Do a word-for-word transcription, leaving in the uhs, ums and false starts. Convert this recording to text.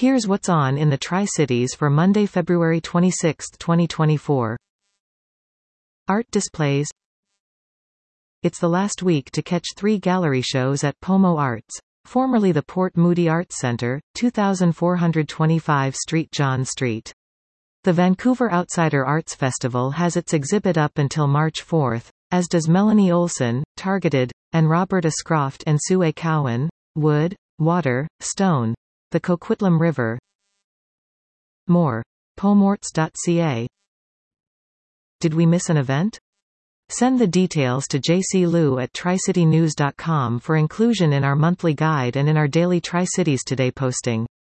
Here's what's on in the Tri-Cities for Monday, February twenty-sixth, twenty twenty-four. Art displays. It's the last week to catch three gallery shows at Pomo Arts, formerly the Port Moody Arts Centre, two thousand four hundred twenty-five Street John Street. The Vancouver Outsider Arts Festival has its exhibit up until March fourth, as does Melanie Olson, Targeted, and Robert Ascroft and Sue A. Cowan, Wood, Water, Stone, the Coquitlam River. More. pomorts dot c a. Did we miss an event? Send the details to j c lou at tri city news dot com for inclusion in our monthly guide and in our daily Tri-Cities Today posting.